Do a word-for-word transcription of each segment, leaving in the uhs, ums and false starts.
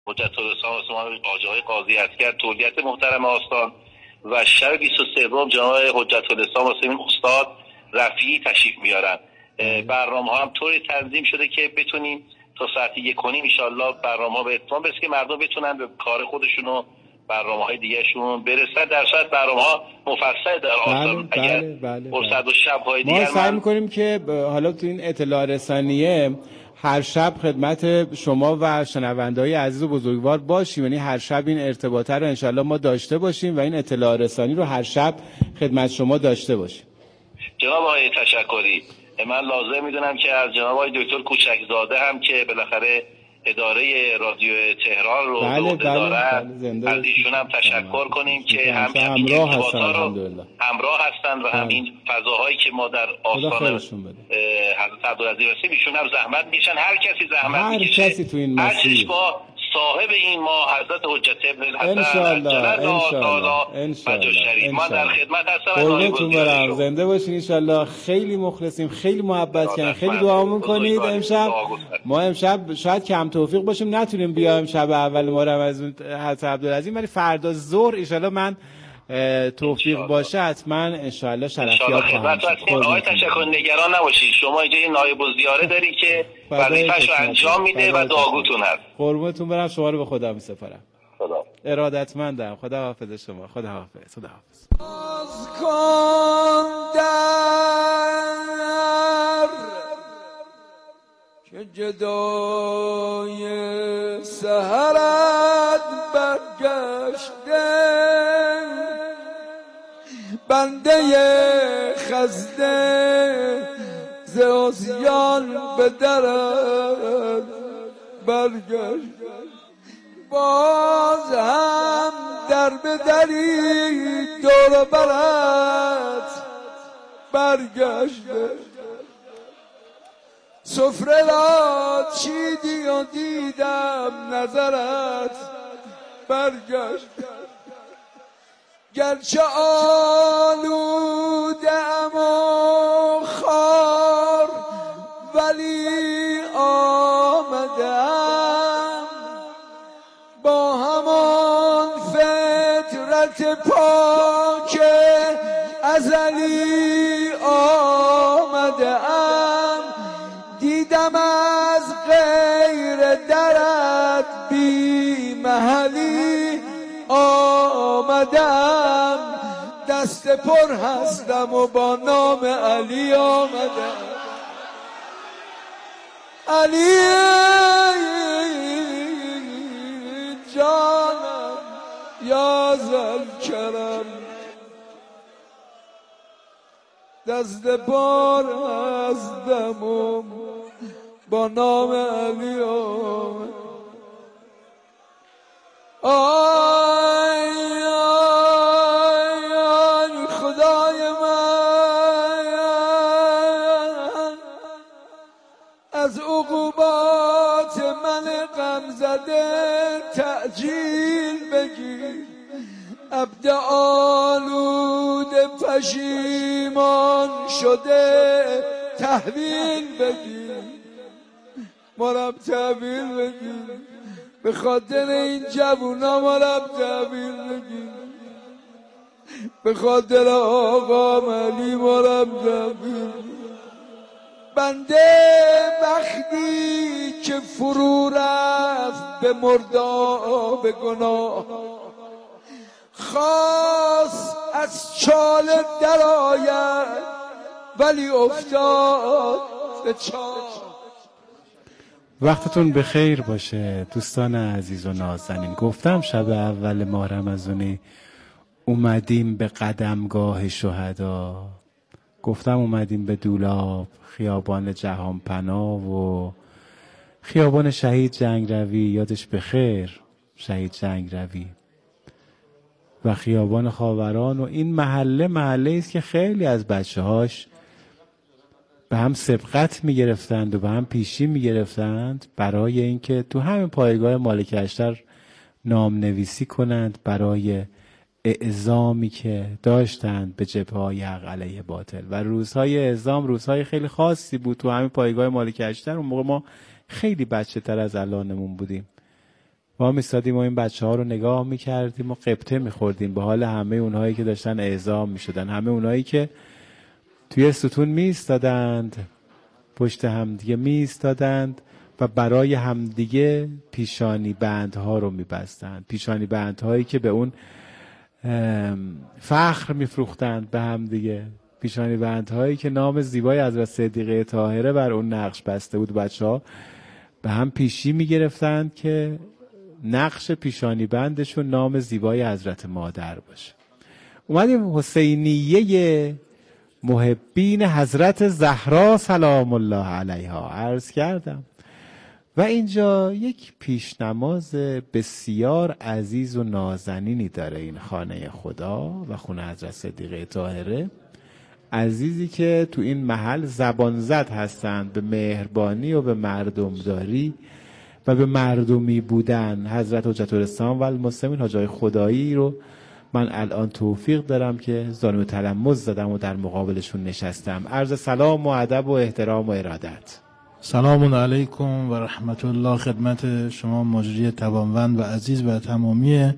حجت الاسلام سلطان حاج آقای قاضی عسکر تولیت محترم آستان و شب بیست و سه جناب حجت الاسلام حسین استاد رفیعی تشریف میارن. برنامه ها هم طوری تنظیم شده که بتونیم تا ساعت یک و نیم ان شاء الله برنامه ها به اتمام برسه که مردم بتونن به کار خودشون و برنامه های دیگه شون برسن. در صورت برنامه ها مفصل در آستان بله اگر بله بله فرصت و شب های ما دیگر سعی من... میکنیم که حالا تو این اطلاع رسانیه هر شب خدمت شما و شنونده‌های عزیز و بزرگوار باشیم، یعنی هر شب این ارتباطه رو انشالله ما داشته باشیم و این اطلاع رسانی رو هر شب خدمت شما داشته باشیم. جناب آقای تشکری، من لازم میدونم که از جناب آقای دکتر کوچکزاده هم که بالاخره اداره رادیو تهران رو بله به عهده بله دارن، بله از ایشون هم تشکر کنیم که هم همراه این هستن ارتباطات رو الحمدلله همراه هستن و هم این فضاهایی که ما در آستان حضرت عبدالعزیز رسیم ایشون هم زحمت میکشن. هر کسی زحمت هر میکشه، کسی تو این هر مسیر با صاحب این ما حضرت حجت ابن الحسن انشالله انشالله انشالله من در خدمت هستم. قربونتون برم، زنده باشین انشالله. خیلی مخلصیم، خیلی محبت کردن، خیلی دعا میکنید. امشب ما امشب شاید کم توفیق باشیم نتونیم بیایم شب اول محرم از حضرت عبدالعزیز، ولی فردا ظهر انشالله من توفیق باشه حتما انشالله شرفیات خواهم شد. آقای تشکر نگران نباشید، شما اینجا یه نایب الزیاره داری که وظیفه‌اش رو انجام میده و دعاگوتون هست. قربونتون برم، شما رو به خدا میسپارم. خدا ارادتمندم. خدا حافظ شما. خدا حافظ. خدا حافظ. که جدای سحرت برگشته بنده خزده ز عصیان به درت برگشت، باز هم در به دری دور برت برگشته، سفره را چیدی و دیدم نظرت برگشت، گرچه آلوده‌ام و خار ولی آمدم با همان فطرت پاک ازلی آمدم، دیدم از غیر درت بی محلی آمدم، دست پر هستم و با نام علی آمدم. علی جانم یا ذوالکرم، دست پر هستم و با نام علی آمدم. آی آی آی خدای من، از عقوبات من غم زده تعجیل بگیر، عبد آلود پشیمان شده تحویل بگیر، مرم تحویل بگیر، به خاطر این جوونا مرم تحویل بگیر، به خاطر آقا علی مرم تحویل. بنده وقتی که فرو رفت به مرداب گناه، خواست از چاله در آید ولی افتاد به چاه. وقتتون بخیر باشه دوستان عزیز و نازنین. گفتم شب اول ماه رمضانی اومدیم به قدمگاه شهدا، گفتم اومدیم به دولاب، خیابان جهان پناه و خیابان شهید جنگروی، یادش بخیر شهید جنگروی، و خیابان خاوران. و این محله محله است که خیلی از بچه هاش به هم سبقت می گرفتند و به هم پیشی می گرفتند برای اینکه تو همین پایگاه مالک اشتر نام نویسی کنند برای اعزامی که داشتند به جبهه‌های حق علیه باطل. و روزهای اعزام روزهای خیلی خاصی بود تو همین پایگاه مالک اشتر. اون موقع ما خیلی بچه تر از الانمون بودیم ما میستادیم و این بچه ها رو نگاه میکردیم و قبطه میخوردیم به حال همه اونهایی که داشتن اعزام میشدن، همه اونهایی که توی ستون میستادند، پشت همدیگه میستادند و برای همدیگه پیشانی بندها رو میبستند، پیشانی بندهایی که به اون فخر میفروختند به همدیگه، پیشانی بندهایی که نام زیبای حضرت صدیقه طاهره بر اون نقش بسته بود. بچه ها به هم پیشی میگرفتند که نقش پیشانی بندشون نام زیبای حضرت مادر باشه. اومدیم حسینیه محبین حضرت زهرا سلام الله علیها عرض کردم و اینجا یک پیشنماز بسیار عزیز و نازنینی داره این خانه خدا و خونه حضرت صدیقه طاهره، عزیزی که تو این محل زبان زد هستند به مهربانی و به مردمداری و به مردمی بودن. حضرت حجت الاسلام و المسلمین حاج آقای خدایی رو من الان توفیق دارم که زانو تلمذ زدم و در مقابلشون نشستم. عرض سلام و ادب و احترام و ارادت. سلام علیکم و رحمت الله خدمت شما مجری توانمند و عزیز و تمامی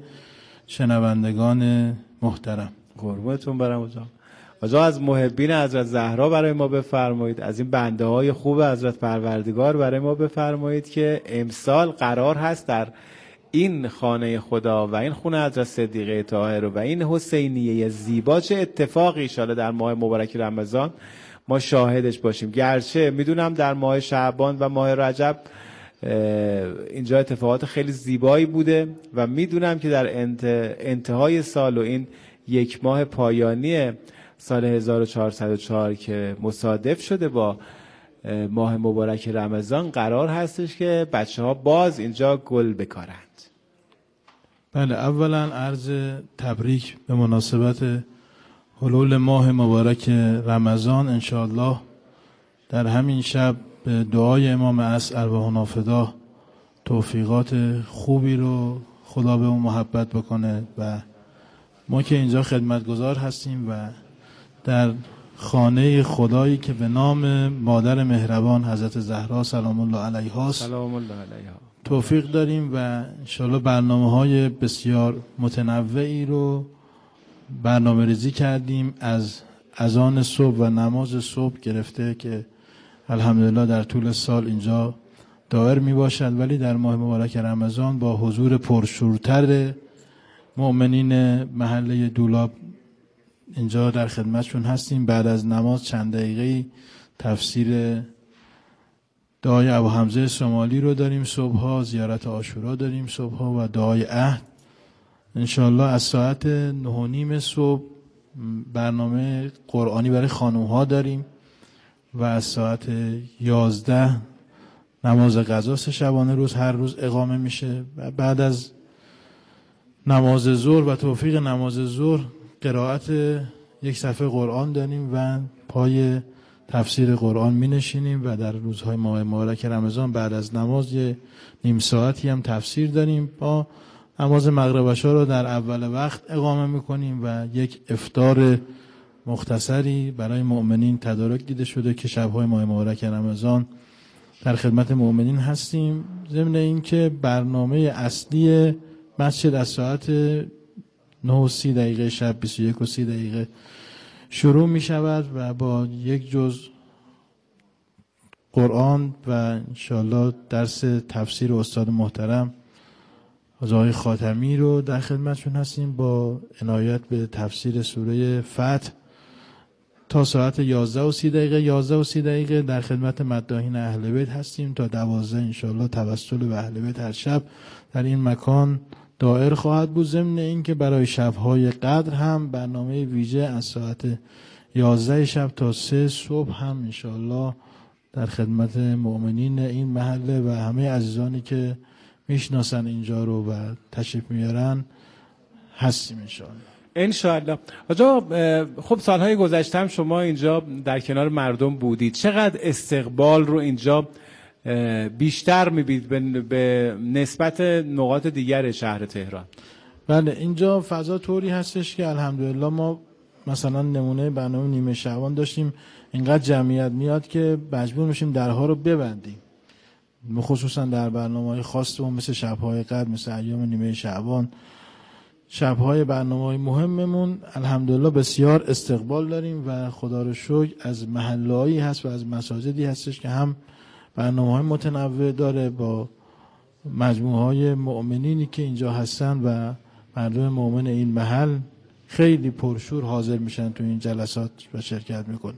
شنوندگان محترم. قربونتون برم آقا. آقا از محبین حضرت زهرا برای ما بفرمایید، از این بنده های خوب حضرت پروردگار برای ما بفرمایید که امسال قرار هست در این خانه خدا و این خونه حضرت صدیقه طاهره و این حسینیه زیبا چه اتفاقی ان شاءالله در ماه مبارک رمضان ما شاهدش باشیم. گرچه میدونم در ماه شعبان و ماه رجب اینجا اتفاقات خیلی زیبایی بوده و میدونم که در انتهای سال و این یک ماه پایانی سال هزار و چهارصد و چهار که مصادف شده با ماه مبارک رمضان قرار هستش که بچه ها باز اینجا گل بکارند. بله، اولا عرض تبریک به مناسبت حلول ماه مبارک رمضان. انشاءالله در همین شب به دعای امام عصر ارواح نافدا توفیقات خوبی رو خدا به اون محبت بکنه و ما که اینجا خدمتگزار هستیم و در خانه خدایی که به نام مادر مهربان حضرت زهرا سلام الله علیها سلام الله علیها توفیق داریم و انشاءالله برنامه‌های بسیار متنوعی رو برنامه ریزی کردیم، از اذان صبح و نماز صبح گرفته که الحمدلله در طول سال اینجا دایر می باشد، ولی در ماه مبارک رمضان با حضور پرشورتر مؤمنین محله دولاب اینجا در خدمتشون هستیم. بعد از نماز چند دقیقه تفسیر دعای ابو حمزه شمالی رو داریم صبحها، زیارت عاشورا داریم صبحها و دعای عهد. انشاءالله از ساعت نه و نیم صبح برنامه قرآنی برای خانوم‌ها داریم و از ساعت یازده نماز قضا شبانه روز هر روز اقامه میشه و بعد از نماز ظهر و توفیق نماز ظهر قرائت یک صفحه قرآن داریم و پای تفسیر قرآن می نشینیم و در روزهای ماه مبارک رمضان بعد از نماز یه نیم ساعتی هم تفسیر داریم. با نماز مغرب عشا رو در اول وقت اقامه می کنیم و یک افطار مختصری برای مؤمنین تدارک دیده شده که شبهای ماه مبارک رمضان در خدمت مؤمنین هستیم. ضمن این که برنامه اصلی مسجد از ساعت نه و سی دقیقه شب بیست و یک و سی دقیقه شروع می شود و با یک جز قرآن و انشاءالله درس تفسیر استاد محترم آقای خاتمی رو در خدمتشون هستیم با عنایت به تفسیر سوره فتح تا ساعت یازده و سی دقیقه. یازده و سی دقیقه در خدمت مداحین اهل بیت هستیم تا دوازده انشاءالله توسل به اهل بیت هر شب در این مکان دایر خواهد بود. ضمن این که برای شب‌های قدر هم برنامه ویژه از ساعت یازده شب تا سه صبح هم انشاءالله در خدمت مؤمنین این محله و همه عزیزانی که میشناسن اینجا رو و تشریف میارن هستیم انشاءالله. انشاءالله. آقا خب سالهای گذشته هم شما اینجا در کنار مردم بودید، چقدر استقبال رو اینجا بیشتر میبینید به نسبت نقاط دیگر شهر تهران؟ بله، اینجا فضا طوری هستش که الحمدلله ما مثلا نمونه برنامه نیمه شعبان داشتیم، اینقدر جمعیت میاد که مجبور میشیم درها رو ببندیم خصوصا در برنامه‌های خاصمون مثل شب‌های قدر، مثل ایام نیمه شعبان، شب‌های برنامه‌های مهممون الحمدلله بسیار استقبال داریم و خدا رو شکر از محلهایی هست و از مساجدی هستش که هم برنامه‌های متنوع داره با مجموعه‌های مؤمنینی که اینجا هستن و مردم مؤمن این محل خیلی پرشور حاضر میشن تو این جلسات و شرکت میکنن.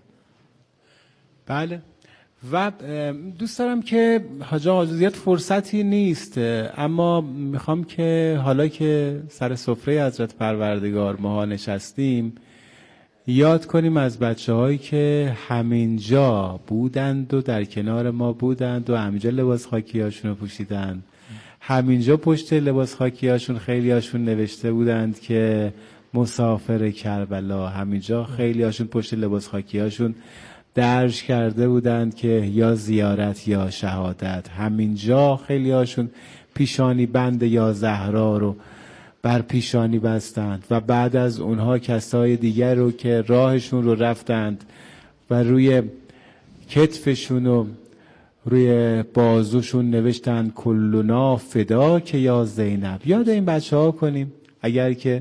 بله. و دوست دارم که حاج آقا زیاد فرصتی نیست، اما میخوام که حالا که سر سفره حضرت پروردگار ما نشستیم یاد کنیم از بچه هایی که همینجا بودند و در کنار ما بودند و همینجا لباس خاکی هاشون رو پوشیدند. همینجا پشت لباس خاکی هاشون خیلی هاشون نوشته بودند که مسافر کربلا. همینجا خیلی هاشون پشت لباس خاکی هاشون درج کرده بودند که یا زیارت یا شهادت. همینجا خیلی هاشون پیشانی بند یا زهرا رو بر پیشانی بستند و بعد از اونها کسای دیگر رو که راهشون رو رفتند و روی کتفشون و روی بازوشون نوشتند کلنا فدا که یا زینب. یاد این بچه ها کنیم اگر که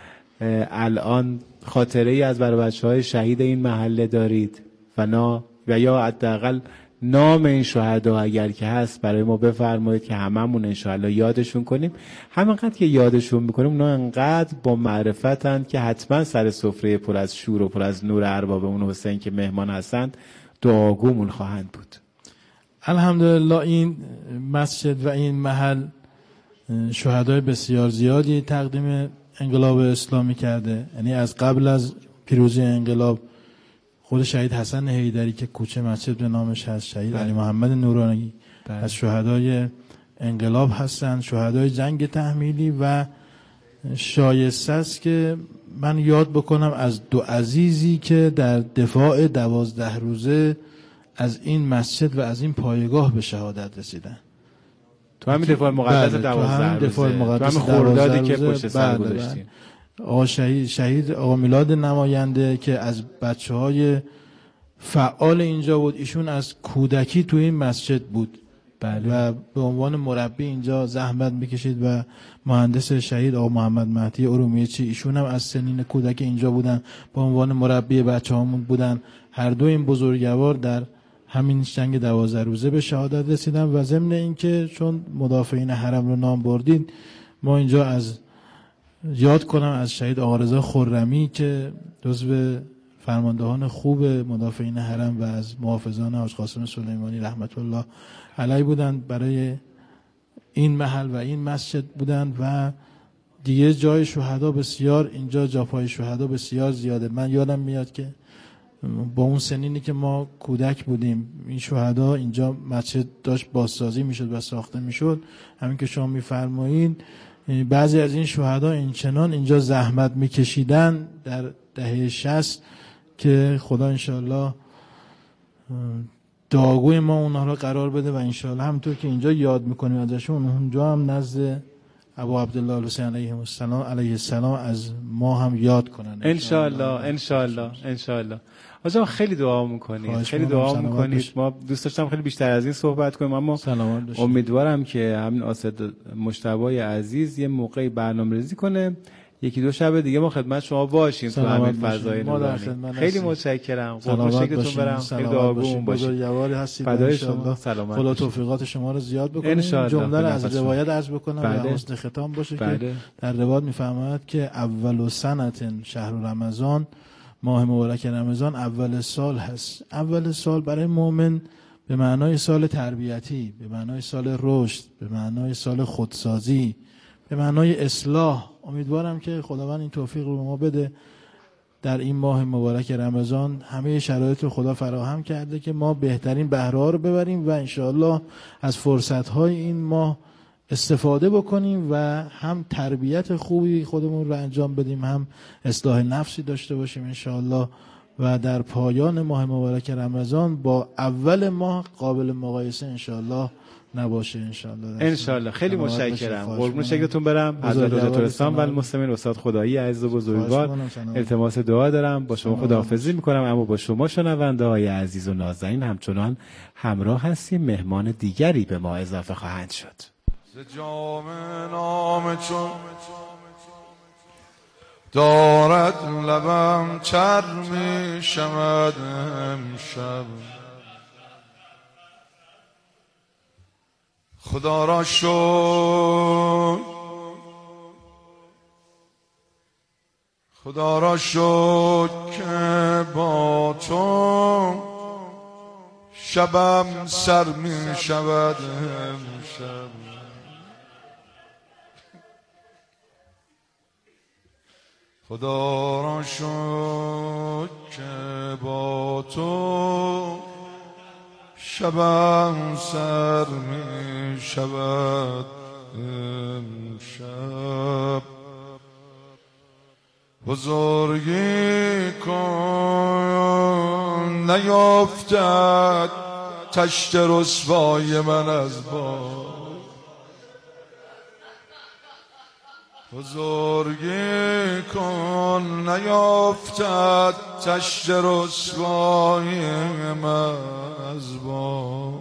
الان خاطره ای از برای بچه های شهید این محله دارید و نا و یا حداقل نام این شهدا اگر که هست برای ما بفرمایید که هممون انشاءالله یادشون کنیم. همینقدر که یادشون میکنیم اونا انقدر با معرفتن که حتما سر سفره پر از شور و پر از نور ارباب اون حسین که مهمان هستند دعاگومون خواهند بود. الحمدلله این مسجد و این محل شهدای بسیار زیادی تقدیم انقلاب اسلامی کرده. یعنی از قبل از پیروزی انقلاب خود شهید حسن حیدری که کوچه مسجد به نامش هست، شهید بله. علی محمد نورانی بله. از شهدای انقلاب هستند، شهدای جنگ تحمیلی و شایسته است که من یاد بکنم از دو عزیزی که در دفاع دوازده روزه از این مسجد و از این پایگاه به شهادت رسیدن. تو همین دفاع مقدس بله. دوازده روزه، دفاع مقدس تو همین خوردادی که پشت سر بله. گذاشتیم. آقا شهید شهید آقا میلاد نماینده که از بچه‌های فعال اینجا بود، ایشون از کودکی توی این مسجد بود بله. و به عنوان مربی اینجا زحمت میکشید و مهندس شهید آقا محمد مهدی ارومیه‌چی ایشون هم از سنین کودکی اینجا بودن، به عنوان مربی بچه‌هامون بودن. هر دو این بزرگوار در همین جنگ دوازده روزه به شهادت رسیدن و ضمن اینکه چون مدافعین حرم رو نام بردید ما اینجا از یاد کنم از شهید آقا رضا خرمی که جزو فرماندهان خوب مدافعین حرم و از محافظان حاج قاسم سلیمانی رحمت الله علیه بودند، برای این محل و این مسجد بودند و دیگه جای شهدا بسیار اینجا جاپای شهدا بسیار زیاده. من یادم میاد که با اون سنینی که ما کودک بودیم این شهدا اینجا مسجد داشت بازسازی میشد و ساخته میشد. همین که شما میفرمایید بعضی از این شهدا اینچنان اینجا زحمت میکشیدن در دهه شصت که خدا انشاءالله دعاگوی ما اونها را قرار بده و انشاءالله همونطور که اینجا یاد میکنیم ازشون اونجا هم نزد ابو عبدالله الحسین علیه السلام علیه السلام از ما هم یاد کنن انشاءالله. انشاءالله انشاءالله. آقا خیلی دعا میکنید، خیلی دعا میکنید. ما دوست داشتم خیلی بیشتر از این صحبت کنیم اما امیدوارم که همین آسد مجتبی عزیز یه موقعی برنامه‌ریزی کنه یکی دو شب دیگه ما خدمت شما باشیم تو همین فضای نورانی. خیلی متشکرم. قربون شکلتون برم. خیلی دعاگومون باشید. بزرگوار هستید. فدای شما. سلامت. خدا توفیقات شما رو زیاد بکنه. جمله رو از روایت عرض بکنم و حسن ختام باشه که در روایت میفرماید که اول سنت شهر رمضان، ماه مبارک رمضان اول سال هست. اول سال برای مؤمن به معنای سال تربیتی، به معنای سال رشد، به معنای سال خودسازی، به معنای اصلاح. امیدوارم که خداوند این توفیق رو به ما بده در این ماه مبارک رمضان. همه شرایط رو خدا فراهم کرده که ما بهترین بهره‌ها رو ببریم و انشاءالله از فرصت‌های این ماه استفاده بکنیم و هم تربیت خوبی خودمون رو انجام بدیم، هم اصلاح نفسی داشته باشیم انشاءالله و در پایان ماه مبارک رمضان با اول ماه قابل مقایسه انشاءالله نباشه انشالله. انشالله. خیلی متشکرم. قربون شکلتون برم. حضرت حجت الاسلام و المسلمین استاد خدایی عزیز و بزرگوار، التماس دعا دارم. با شما خداحافظی میکنم، اما با شما شنونده های عزیز و نازنین همچنان همراه هستیم. مهمان دیگری به ما اضافه خواهند شد. ز جام نام چون دارد لبم چرمی شود امشب، خدا را شکر خدا را شکر که با تو شبم سر می شود امشب، خدا را شکر که با تو شبم سر می شود امشب، بزرگی کن نیفتد تشت رسوای من از باد، بزرگی کن نیفتد تشت رسوای من از باد،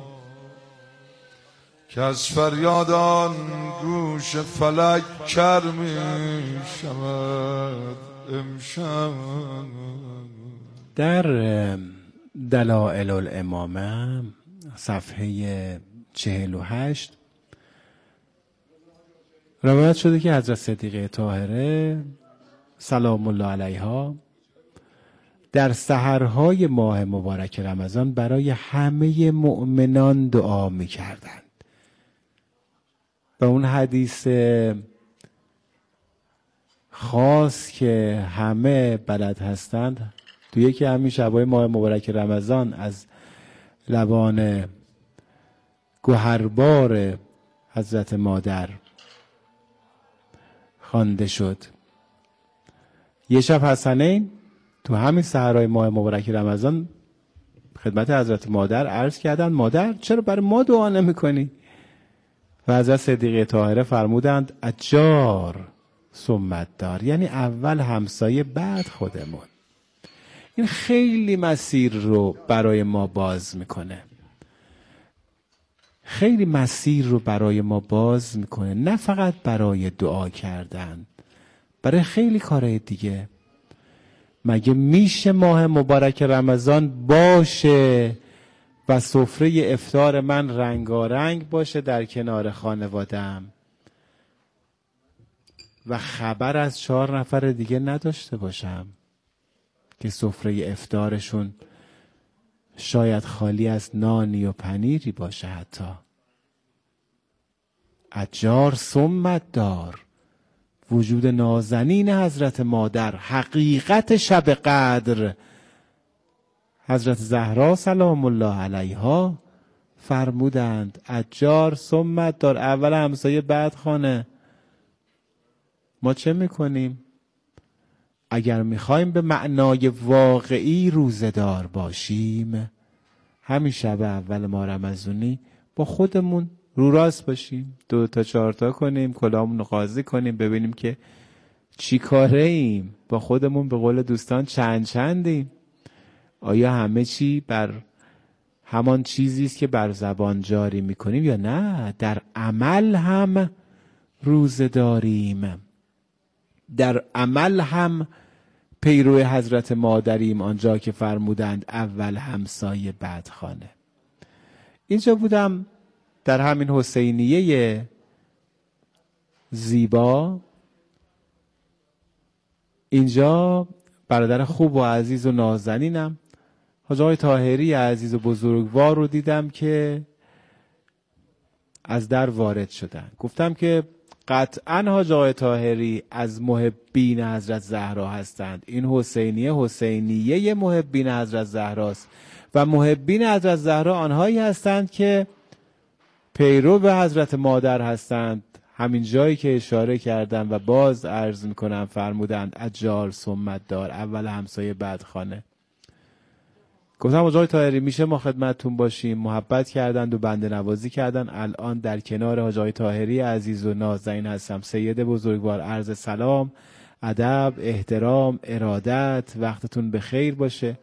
که از فریادان گوش فلک کر می شود امشب. در دلائل الامامه صفحه چهل و هشت روایت شده که حضرت صدیقه طاهره سلام الله علیها در سحرهای ماه مبارک رمضان برای همه مؤمنان دعا می کردند. و اون حدیث خاص که همه بلد هستند، تو یکی همین شبای ماه مبارک رمضان از لبان گوهربار حضرت مادر خوانده شد. یه شب حسنین تو همین سحرهای ماه مبارک رمضان خدمت حضرت مادر عرض کردند مادر چرا برای ما دعا نمی کنی؟ و حضرت صدیقه طاهره فرمودند اجار ثم دار، یعنی اول همسایه بعد خودمون. این خیلی مسیر رو برای ما باز میکنه، خیلی مسیر رو برای ما باز میکنه، نه فقط برای دعا کردن، برای خیلی کارهای دیگه. مگه میشه ماه مبارک رمضان باشه و سفره افطار من رنگارنگ باشه در کنار خانواده‌ام و خبر از چهار نفر دیگه نداشته باشم که سفره افطارشون شاید خالی از نانی و پنیری باشه؟ حتی اجار ثم دار، وجود نازنین حضرت مادر، حقیقت شب قدر. حضرت زهرا سلام الله علیها فرمودند اجار ثم دار، اول همسایه بعد خانه. ما چه میکنیم؟ اگر میخوایم به معنای واقعی روزدار باشیم، همین شب اول ماه رمضانی با خودمون رو راست باشیم، دو تا چهار تا کنیم، کلامون رو قاضی کنیم، ببینیم که چی کاره ایم، با خودمون به قول دوستان چند چندیم. آیا همه چی بر همان چیزی است که بر زبان جاری میکنیم یا نه در عمل هم روزه داریم، در عمل هم پیرو حضرت مادریم، آنجا که فرمودند اول همسایه بعد خانه. اینجا بودم در همین حسینیه زیبا، اینجا برادر خوب و عزیز و نازنینم حاج آقای طاهری عزیز و بزرگوار رو دیدم که از در وارد شدن. گفتم که قطعاً حاج آقای طاهری از محبین حضرت زهرا هستند. این حسینیه حسینیه محبین حضرت زهراست و محبین حضرت زهرا آنهایی هستند که پیرو به حضرت مادر هستند. همین جایی که اشاره کردم و باز عرض میکنم فرمودند اجار ثم دار، اول همسایه بعد خانه. گفتم آقای طاهری میشه ما خدمتتون باشیم. محبت کردند و بنده نوازی کردن. الان در کنار آقای طاهری عزیز و نازنین هستم. سید بزرگوار، عرض سلام، ادب، احترام، ارادت، وقتتون بخیر باشه.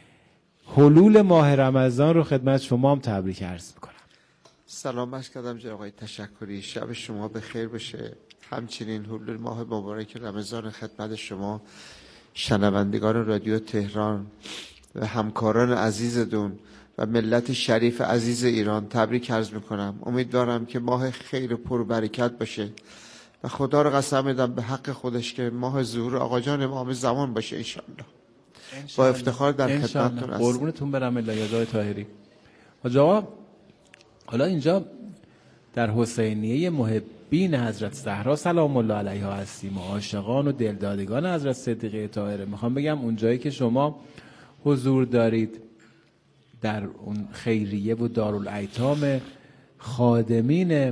حلول ماه رمضان رو خدمت شما هم تبریک عرض میکنم. سلام عرض کردم جناب آقای تشکری، شب شما بخیر باشه. همچنین حلول ماه مبارک رمضان خدمت شما شنوندگان رادیو تهران و همکاران عزیزتون و ملت شریف عزیز ایران تبریک عرض میکنم. امیدوارم که ماه خیر و پر برکت باشه و خدا رو قسم میدم به حق خودش که ماه ظهور آقا جان امام زمان باشه انشالله. با افتخار در خدمتتون هستم. قربونتون برم الهی طاهری. حاج آقا حالا اینجا در حسینیه محبین حضرت زهرا سلام الله علیها هستیم و عاشقان و دلدادگان حضرت صدیقه طاهره. میخوام بگم اونجایی که شما حضور دارید در اون خیریه و دارالایتام خادمین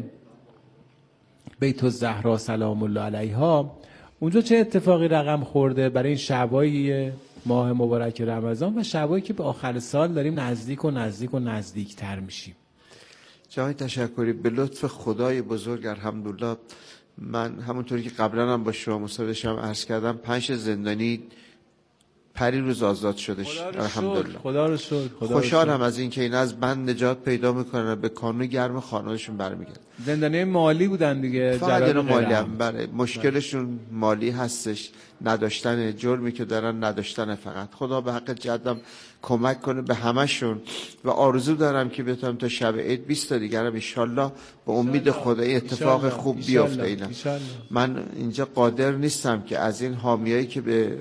بیت الزهرا سلام الله علیها، اونجا چه اتفاقی رقم خورده برای این شبای ماه مبارک رمضان و شبایی که به آخر سال داریم نزدیک و نزدیک و نزدیکتر میشیم؟ جای تشکری، به لطف خدای بزرگ الحمدلله من همونطوری که قبلا هم با شما مصاحبه‌ام عرض کردم پنج زندانی پری روز آزاد شدش الحمدلله. خدا رو شکر. خوشحالم از این که اینا از بند نجات پیدا میکنن و به کانون گرم خانه‌شون برمیگردن. زندانی مالی بودن دیگه، فقط اینا مالی هم برای مشکلشون مالی هستش، نداشتن جرمی که دارن نداشتن. فقط خدا به حق جدم کمک کنه به همشون و آرزو دارم که بتونم تا شب عید بیست تا دیگرم ان شاءالله به امید خدا اتفاق خوب بیفته. اینا من اینجا قادر نیستم که از این حامیایی که به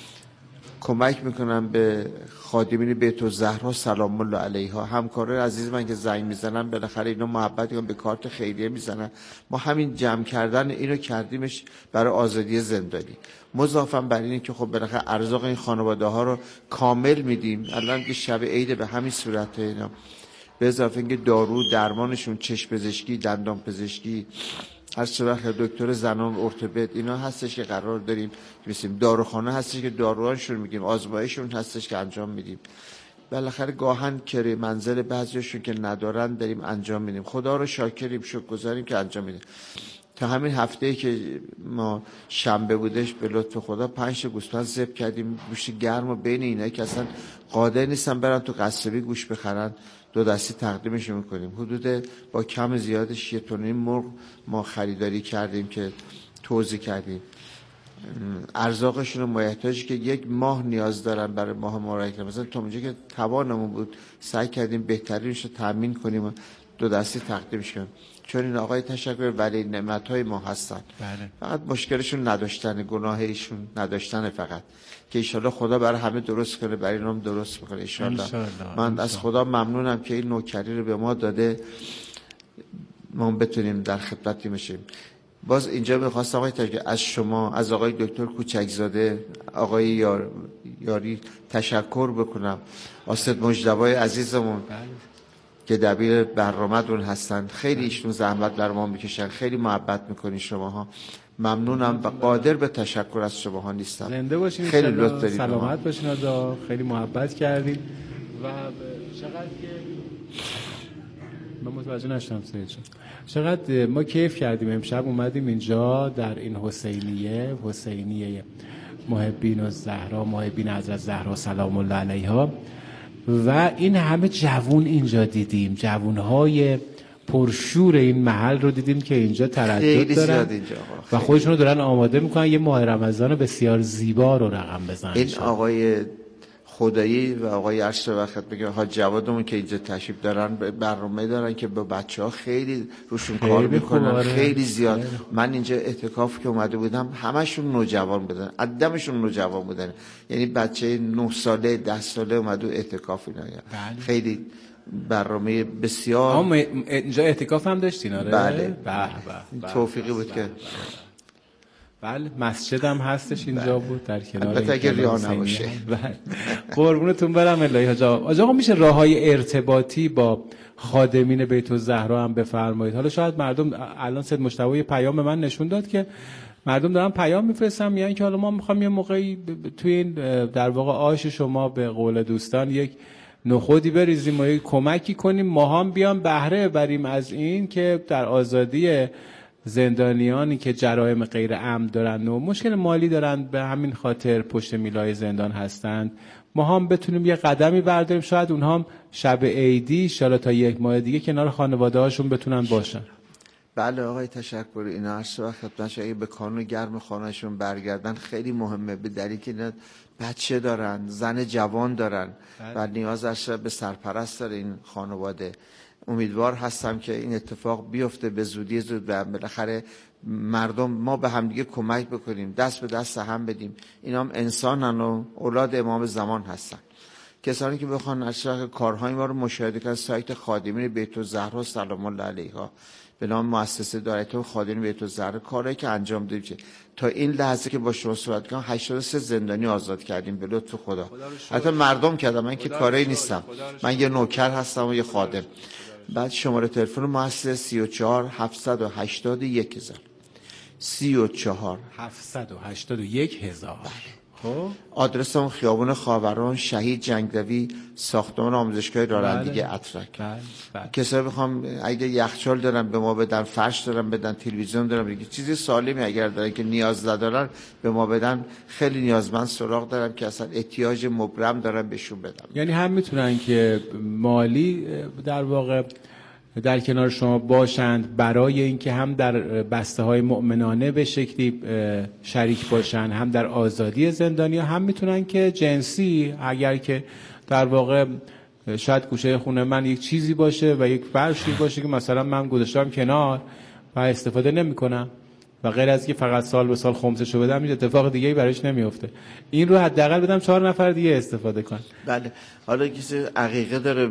کمک میکنم به خادمین بیت الزهرا سلام الله علیها، همکارای عزیز من که زنگ میزنن بالاخره اینا محبت کنن به کارت خیریه میزنن. ما همین جمع کردن اینو کردیمش برای آزادی زندانی، مضافاً بر اینه که خب بالاخره ارزاق این خانواده ها رو کامل میدیم. الان که شب عید به همین صورت اینا، به اضافه اینکه دارو درمانشون، چشم پزشکی، دندان پزشکی، هر چه وقت دکتر زنان ارتوپد اینا هستش که قرار داریم میسیم، داروخانه هستش که داروهاشون میگیم، آزمایششون هستش که انجام میدیم. بالاخره گاهن کری منزل بعضیشون که ندارن داریم انجام میدیم. خدا رو شاکریم، شکرگزاریم که انجام میدیم. تا همین هفته‌ای که ما شنبه بودش به لطف خدا پنج تا گوسفند ذبح کردیم، گوشت گرم و بین اینایی که اصلا قادر نیستن برن تو قصابی گوشت بخرن دو دستی تقدیمش میکنیم. حدود با کم زیادش یه تونیم مرغ ما خریداری کردیم که توزیع کردیم. ارزاقشون رو محتاجی که یک ماه نیاز دارن برای ماه مبارک مثلا تا اونجا که توانمون بود سعی کردیم بهترینش رو تامین کنیم و دو دستی تقدیمش کنیم، چون این آقای تشکر ولی نعمت‌های ما هستن. بله. فقط مشکلشون نداشتن، گناه ایشون نداشتن فقط، که انشالله خدا برای همه درست کنه، برای اینام درست میکنه انشالله. من از خدا ممنونم که این نوکری رو به ما داده ما بتونیم در خدمتی باشیم. باز اینجا می‌خواستم آقای تشکر از شما، از آقای دکتر کوچکزاده، آقای یار... یاری تشکر بکنم، آستد مجدوای عزیزمون بله. که دبیر برنامه‌تون هستن، خیلی ایشون زحمت در ما میکشن، خیلی محبت میکنین شماها. ممنونم و قادر به تشکر از شماها نیستم. زنده باشین، خیلی لطف دارید، سلامت باشین، آدا خیلی محبت کردید و چقدر که من متوجه نشدم سید جان، چقدر ما کیف کردیم امشب اومدیم اینجا در این حسینیه، حسینیه محبین الزهرا، محبین حضرت زهرا سلام الله علیها، و این همه جوون اینجا دیدیم، جوونهای پرشور این محل رو دیدیم که اینجا تردد دارن اینجا و خودشون رو دارن آماده میکنن یه ماه رمضان بسیار زیبا رو رقم بزنن. این آقای خدایی و آقای عرش وقت بگه حاج جوادمون که اینجا تشریف دارن برنامه دارن که با بچه ها خیلی روشون خیلی کار میکنن، خیلی زیاد. خیلی من اینجا اعتکاف که اومده بودم همشون نوجوان بودن، عدمشون نوجوان بودن، یعنی بچه نه ساله ده ساله اومده اعتکاف اینا. خیلی برنامه بسیار. ما اینجا اعتکاف هم داشتین؟ آره بله به به توفیقی بود که بله مسجد هم هستش اینجا بود در کنار، البته اگه ریا نباشه. بله قربونتون برم الهی حاج آقا. حاج آقا میشه راههای ارتباطی با خادمین بیت الزهرا هم بفرمایید؟ حالا شاید مردم الان سید مجتبی پیام به من نشون داد که مردم دارن پیام میفرستن میگن که حالا ما میخوام یه موقعی توی این در واقع آش شما به قول دوستان یک نخودی بریزیم و یک کمکی کنیم، ما هم بیام بهره بریم از این که در آزادی زندانیانی که جرایم غیر عمد دارن و مشکل مالی دارن به همین خاطر پشت میلای زندان هستند، ما هم بتونیم یه قدمی برداریم، شاید اونها هم شب عیدی شاید تا یک ماه دیگه کنار خانواده هاشون بتونن باشن. بله آقای تشکر، اینا هر وقت خدمتش اگه به کانون گرم خانهشون برگردن خیلی مهمه، به دلیل که اینا بچه دارن، زن جوان دارن و نیاز اشرف به سرپرست داره این خانواده. امیدوار هستم که این اتفاق بیفته به زودی زود و بالاخره مردم ما به همدیگه کمک بکنیم، دست به دست هم بدیم. اینا هم انسانن و اولاد امام زمان هستن. کسانی که بخوان اشرف کارهای ما رو مشاهده کنن، سایت خادمین بیت الزهرا سلام الله علیها به نام مؤسسه دایره خادمین بیت الزهرا کاری که انجام دادیم تا این لحظه که با شما صحبت کردم هشتاد و سه زندانی آزاد کردیم به لطف خدا. حتی مردم کردم، من که کاری نیستم، من یه نوکر هستم و یه خادم. بعد شماره تلفن مؤسسه سی و چهار هفتصد و هشتاد و یک هزار سی و چهار هفتصد و هشتاد و یک هزار. خب آدرس اون خیابون خاوران شهید جنگلوی ساختمان آموزشگاه رانندگی اترک. بله بله. کسایی بخوام اگه یخچال دارن به ما بدن، فرش دارن بدن، تلویزیون دارن بدن، چیزی سالمی اگر دارن که نیاز ندارن به ما بدن، خیلی نیازمند سراغ دارن که اصلا احتیاج مبرم دارن بهشون بدن. یعنی هم میتونن که مالی در واقع در کنار شما باشند برای اینکه هم در بسته های مؤمنانه به شکلی شریک باشن، هم در آزادی زندانی، هم میتونن که جنسی، اگر که در واقع شاید گوشه خونه من یک چیزی باشه و یک فرشی باشه که مثلا من گذاشتم کنار و استفاده نمی کنم و غیر از که فقط سال به سال خمسشو بدم، هیچ اتفاق دیگه‌ای براش نمیفته، این رو حداقل بدم چهار نفر دیگه استفاده کن. بله. حالا کسی عقیقه داره،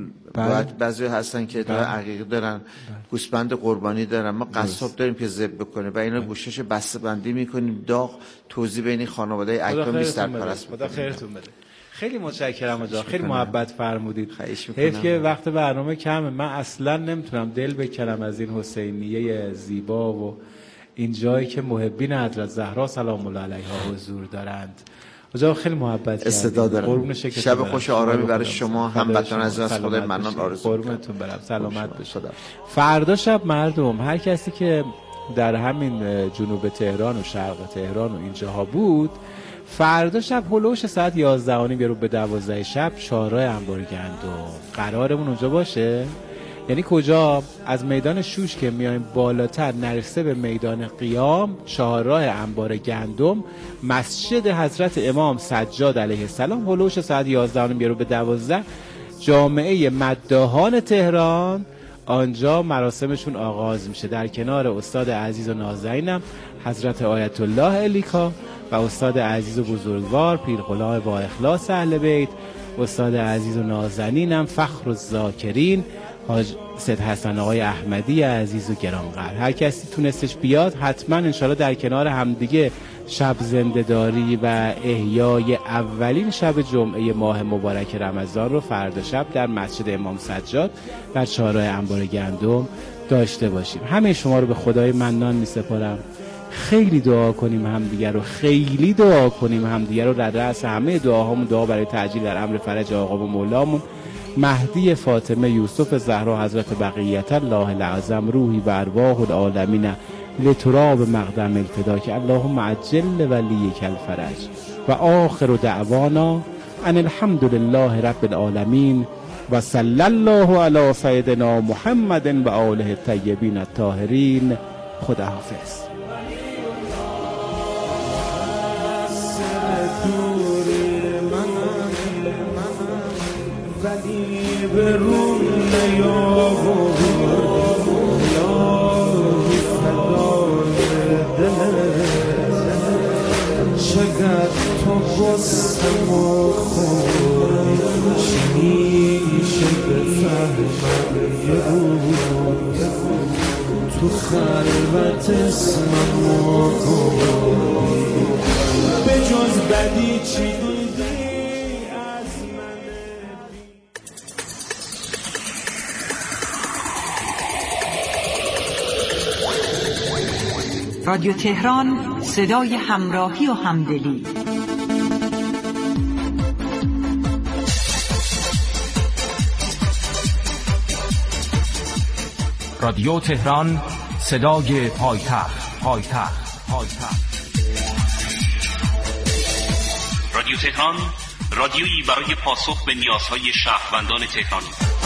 بعضی هستن که داره عقیقه دارن، گوسفند قربانی دارن، ما قصاب داریم که ذبح بکنه و اینا گوشش بسته بندی میکنیم، داغ توزیع بین خانواده اکرام بیست سرپرست. خدا خیرتون بده. خیلی متشکرم آقا، خیلی محبت فرمودید. حیف که وقت برنامه کمه، من اصلا نمیتونم دل بکنم از این حسینیه زیبا و این جایی که محبین حضرت زهرا سلام الله علیها حضور دارند. آقا خیلی محبت کردید. استعداد دارم. شب خوش آرامی برای شما هموطنان عزیز از خدای منان آرزو می‌کنم. قربونتون برم. سلامت باشید. فردا شب مردم، هر کسی که در همین جنوب تهران و شرق تهران و اینجاها بود، فردا شب هلوش ساعت یازده و نیم به دوازده شب شاهراه انبار گندم قرارمون اونجا باشه. یعنی کجا؟ از میدان شوش که میایم بالاتر نرسه به میدان قیام، شاهراه انبار گندم، مسجد حضرت امام سجاد علیه السلام، هلوش ساعت یازده و نیم به دوازده، جامعه مداحان تهران آنجا مراسمشون آغاز میشه، در کنار استاد عزیز و نازنینم حضرت آیت الله الیکا و استاد عزیز و بزرگوار پیرغلام با اخلاص اهل بیت، استاد عزیز و نازنینم فخر الذاکرین حاج سید حسن آقای احمدی عزیز و گرانقدر. هر کسی تونستش بیاد حتما انشالله در کنار همدیگه شب زنده‌داری و احیای اولین شب جمعه ماه مبارک رمضان رو فردا شب در مسجد امام سجاد در شاهراه انبار گندم داشته باشیم. همه شما رو به خدای منان می‌سپارم. خیلی دعا کنیم همدیگه رو، خیلی دعا کنیم همدیگه رو. در رأس همه دعاهامون دعا برای تعجیل در امر فرج آقا و مولامون مهدی فاطمه یوسف زهرا حضرت بقیت الله العظم روحی و ارواح العالمین لتراب مقدم الفداک اللهم عجل ولیک الفرج و آخر دعوانا ان الحمد لله رب العالمین و صلی الله علی سیدنا محمد و آله الطیبین الطاهرین. خداحافظ. به روم نیاورد الهی فدای دلت، چقدر تو غصه و خوری چی میشه بفهمم یه روز تو خلوت اسممو گفتی به جز بدی چی رادیو تهران، صدای همراهی و همدلی. رادیو تهران، صدای پایتخت پایتخت پایتخت. رادیو تهران رادیویی برای پاسخ به نیازهای شهروندان تهرانی.